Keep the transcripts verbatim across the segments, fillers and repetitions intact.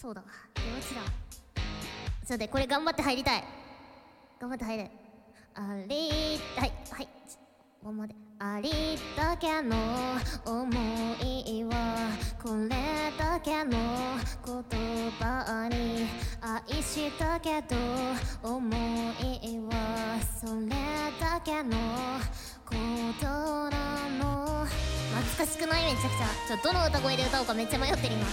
そうだわ、出落ちだわ。ちょっと待って、これ頑張って入りたい。頑張って入れ。ありはいはいここまで。ありだけの想いはこれだけの言葉に愛したけど思いはそれだけのことなの。懐かしくない？めちゃくちゃ。ちょっとどの歌声で歌おうかめっちゃ迷ってる今。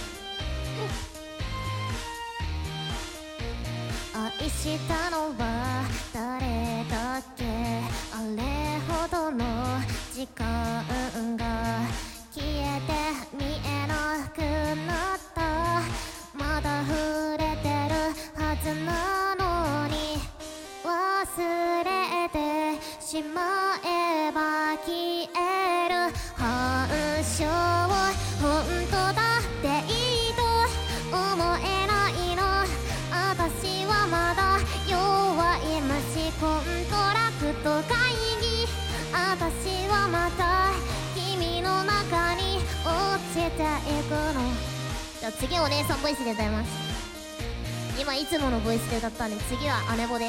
愛したのは誰だっけ？あれほどの時間が消えて見えなくなった。まだ触れてるはずなのに忘れてしまえば消える反証。本当だっていいと思えないの。私はまだ弱い虫コントラクト会議。私はまた君の中に落ちていくの。じゃあ次お姉さんボイスで歌います。今いつものボイスで歌ったんで次は姉ボで。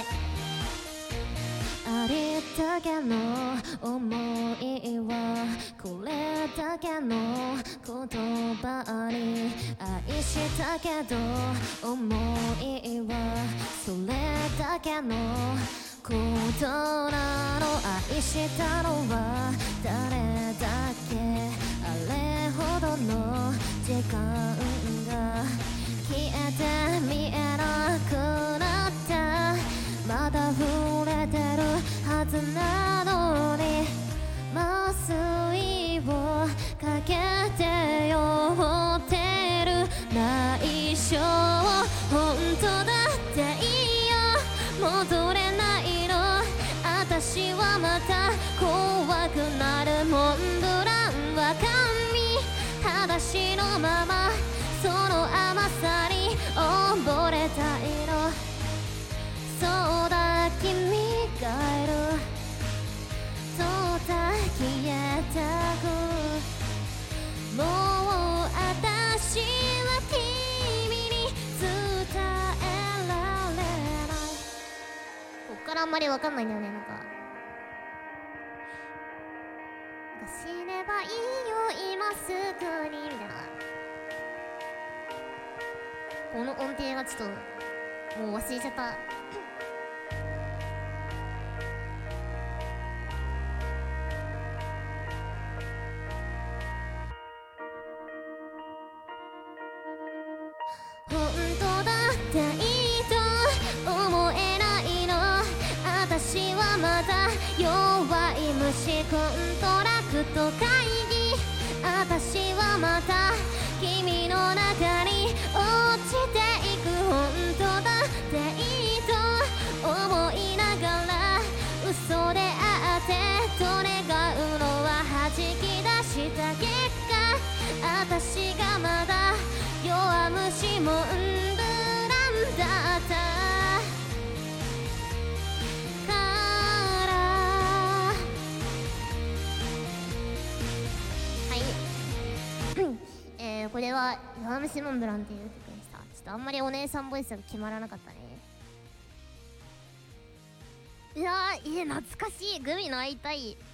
ありだけの想いはこれだけの言葉に愛したけど思いはそれだけのことなの。愛したのは誰だっけ？あれほどの時間が消えて見えなくなった。まだ触れてるはずなのに麻酔をかけて酔ってる内緒。本当だっていいよ戻れないの。私はまた怖くなるモンブランは髪裸足のままその甘さに溺れたいの。そうだ君がいるそうだ消えたくもう私は君に伝えられない。こっからあんまりわかんないんだよね。なんか死ねばいいよ今すぐにみたいな。この音程がちょっともう忘れちゃった。本当だっていいと思えないの。私はまだ弱い虫コントラクト会議。私はまた君の中に落ちていく。本当だっていいと思いながら嘘であってと願うのは弾き出した結果私がまだ弱虫モンブランだったから。はいえー、これは弱虫モンブランっていう曲でした。ちょっとあんまりお姉さんボイスが決まらなかったね。いやー、いや懐かしい。グミの会いたい。